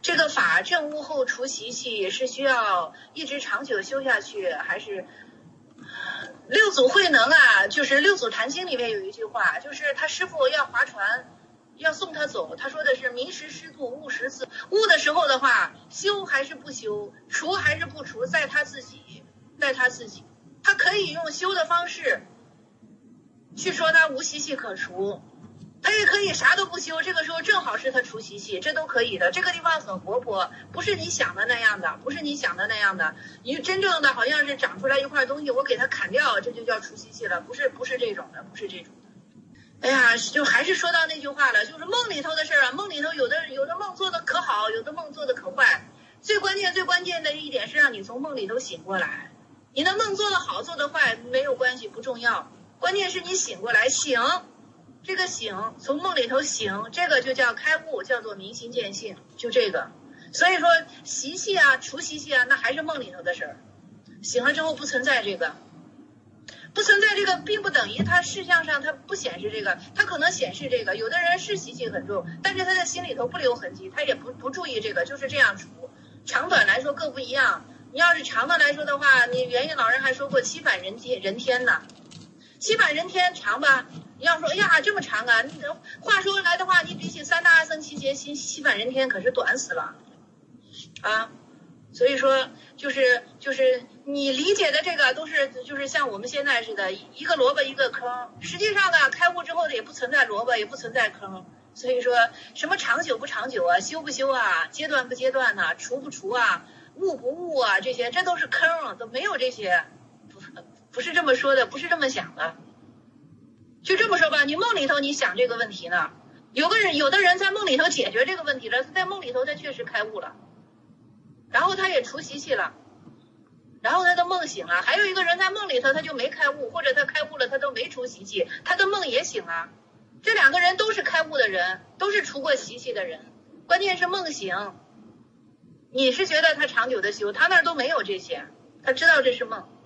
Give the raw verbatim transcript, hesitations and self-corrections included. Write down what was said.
这个法证悟后除习气是需要一直长久修下去，还是六祖慧能啊？就是六祖坛经里面有一句话，就是他师父要划船要送他走，他说的是明时师度，悟时自悟的时候的话，修还是不修，除还是不除，在他自己，在他自己，他可以用修的方式去说他无习气可除，他也可以啥都不修，这个时候正好是他除习气，这都可以的。这个地方很活泼，不是你想的那样的，不是你想的那样的。你真正的好像是长出来一块东西，我给它砍掉，这就叫除习气了，不是不是这种的，不是这种的。哎呀，就还是说到那句话了，就是梦里头的事儿啊，梦里头有的有的梦做的可好，有的梦做的可坏。最关键最关键的一点是让你从梦里头醒过来。你的梦做的好做的坏没有关系，不重要，关键是你醒过来，醒。这个醒，从梦里头醒，这个就叫开悟，叫做明心见性，就这个。所以说习气啊，除习气啊，那还是梦里头的事儿。醒了之后不存在这个，不存在这个，并不等于他事项上他不显示这个，他可能显示这个。有的人是习气很重，但是他在心里头不留痕迹，他也不不注意这个，就是这样除。长短来说各不一样。你要是长的来说的话，你元婴老人还说过七反人天人天呢，七反人天长吧。你要说，哎呀，这么长啊！你话说来的话，你比起三大阿僧祇劫七七反人天可是短死了，啊！所以说，就是就是你理解的这个都是就是像我们现在似的，一个萝卜一个坑。实际上呢，开悟之后的也不存在萝卜，也不存在坑。所以说什么长久不长久啊，修不修啊，阶段不阶段呐、啊，除不除啊，悟不悟啊，这些这都是坑，都没有这些，不不是这么说的，不是这么想的。就这么说吧，你梦里头你想这个问题呢，有个人有的人在梦里头解决这个问题了，在梦里头他确实开悟了，然后他也除习气了，然后他的梦醒了。还有一个人在梦里头他就没开悟，或者他开悟了他都没除习气，他的梦也醒了。这两个人都是开悟的人，都是除过习气的人，关键是梦醒。你是觉得他长久的修，他那儿都没有这些，他知道这是梦。